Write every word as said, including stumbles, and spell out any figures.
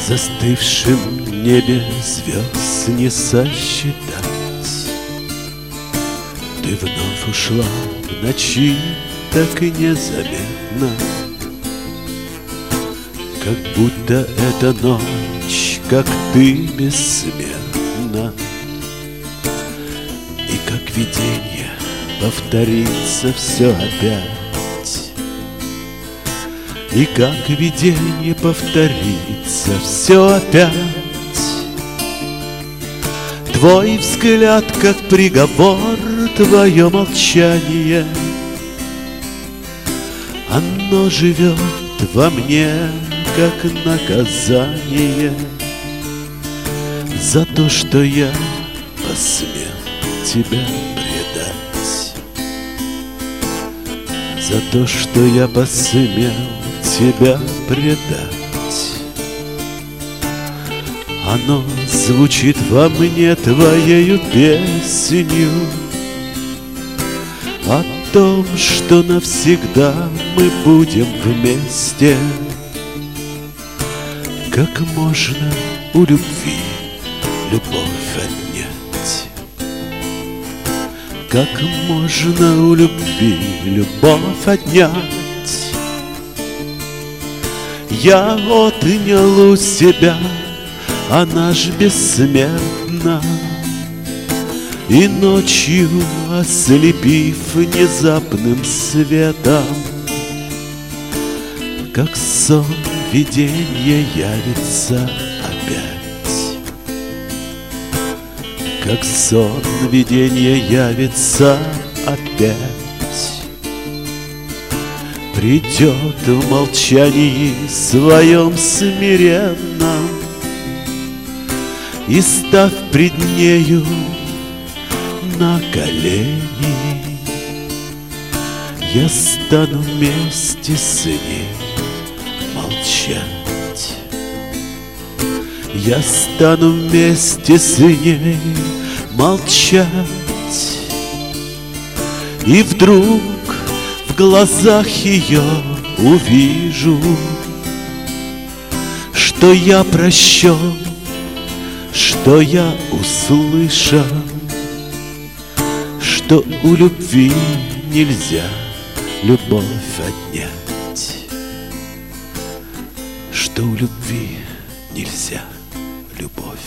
застывшем небе звезд не сосчитать. Ты вновь ушла в ночи так и незаметно, как будто эта ночь, как ты, бессмертна. И как видение повторится все опять, и как видение повторится все опять. Твой взгляд, как приговор, твое молчание, оно живет во мне, как наказание за то, что я посмел тебя предать, за то, что я посмел тебя предать. Оно звучит во мне твоею песнью о том, что навсегда мы будем вместе. Как можно у любви любовь отнять? Как можно у любви любовь отнять? Я отнял у себя, она ж бессмертна, и ночью, ослепив внезапным светом, как сон видение явится опять, как сон видение явится опять. Придет в молчании своем смиренном, и, став пред нею на колени, я стану вместе с ней молчать. Я стану вместе с ней молчать. И вдруг в глазах ее увижу, что я прощен, что я услышан, что у любви нельзя любовь отнять, что у любви нельзя любовь